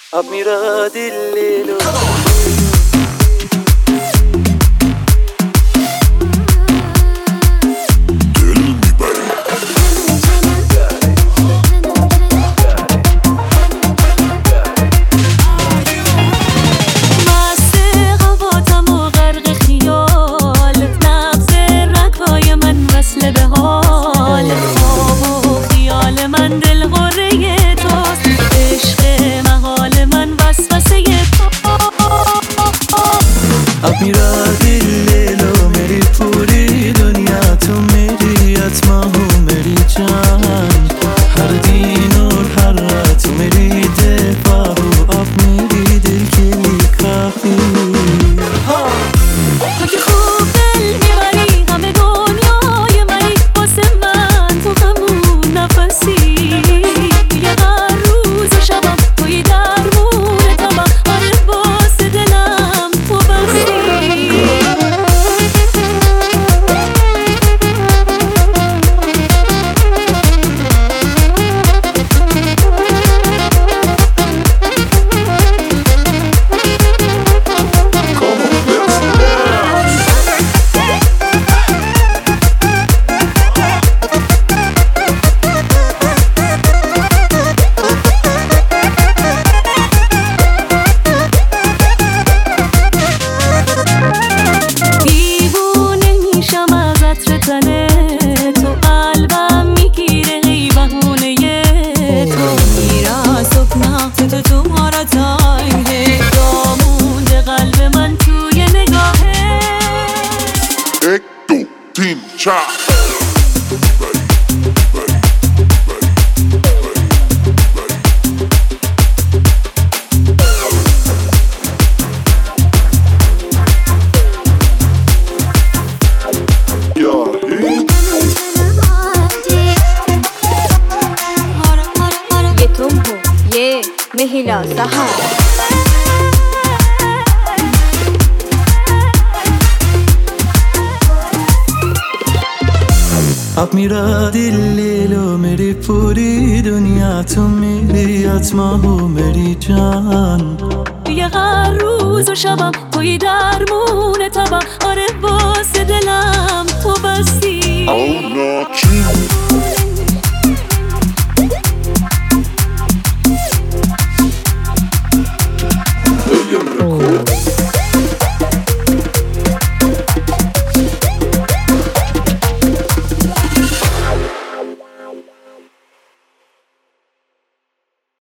अब मेरा दिल ले लो। अब मेरा दिल ले लो, मेरी पूरी दुनिया तुम मेरी आत्मा हो मेरी जान, हर दिन और हर रात मेरी दफा हो, अब मेरी दिल के लिए काफी। اگه خوب دل میبری همه دنیای منی، واسه من تو همون نفسی، یه هر روز و شبم توی درمون تبم، آره واسه دلم تو بسی. تو قلبم میگیره ای بهونه تو، میرا صبح نقط تو مارا تایه، دامونده قلب من توی نگاهه. 1, 2, 3, 4. महिला सहारा अब मेरा दिल ले लो, मेरी पूरी दुनिया तुम मेरी आत्मा हो मेरी जान، یه هر روز و شبم توی درمون تبم، آره واسه دلم تو بستی.